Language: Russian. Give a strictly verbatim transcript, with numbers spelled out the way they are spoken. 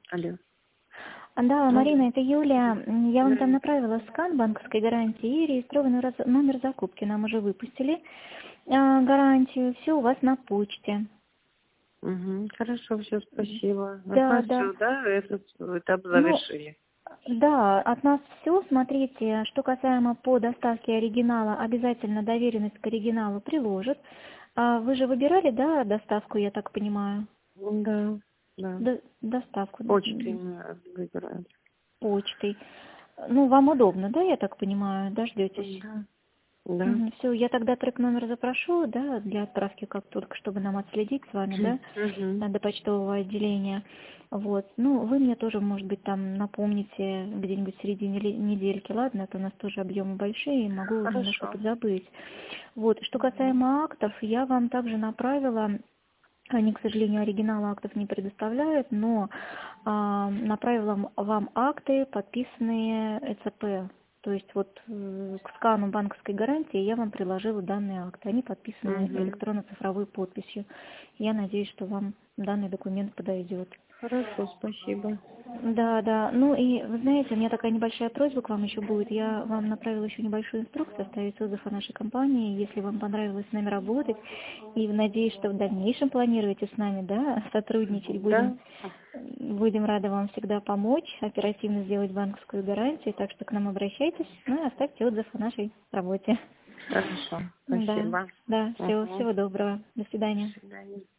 Алло. Да, Алло. Марина, это Юлия. М, Я вам там Да. направила скан банковской гарантии и реєстрованный раз- номер закупки. Нам уже выпустили а, гарантию. Все у вас на почте. Угу. Хорошо, все, спасибо. От Да, нас да. все, да, этот этап Ну, завершили. да, от нас все. Смотрите, что касаемо по доставке оригинала, обязательно доверенность к оригиналу приложит. А вы же выбирали, да, доставку, я так понимаю? Да, да. До- доставку Почтой м, мы выбираем. почтой. Ну, вам удобно, да, я так понимаю, дождетесь? Да. Да. Все, я тогда трек номер запрошу, да, для отправки как только, чтобы нам отследить с вами, да, Угу. э, до почтового отделения. Вот. Ну, вы мне тоже, может быть, там напомните где-нибудь в середине ли- недельки, ладно, это у нас тоже объемы большие, и могу немножко Хорошо. подзабыть. Вот. Что касаемо актов, я вам также направила, они, к сожалению, оригиналы актов не предоставляют, но а, направила м- вам акты, подписанные ЭЦП. То есть вот э, к скану банковской гарантии я вам приложила данные акты. Они подписаны Угу. электронно-цифровой подписью. Я надеюсь, что вам данный документ подойдет. Хорошо, спасибо. Да, да. Ну и вы знаете, у меня такая небольшая просьба к вам еще будет. Я вам направила еще небольшую инструкцию, оставить отзыв о нашей компании, если вам понравилось с нами работать. И надеюсь, что в дальнейшем планируете с нами, да, сотрудничать. Будем, Да. будем рады вам всегда помочь, оперативно сделать банковскую гарантию. Так что к нам обращайтесь, ну и оставьте отзыв о нашей работе. Хорошо, Да, спасибо. да, всего, Угу. всего доброго. До До свидания. свидания.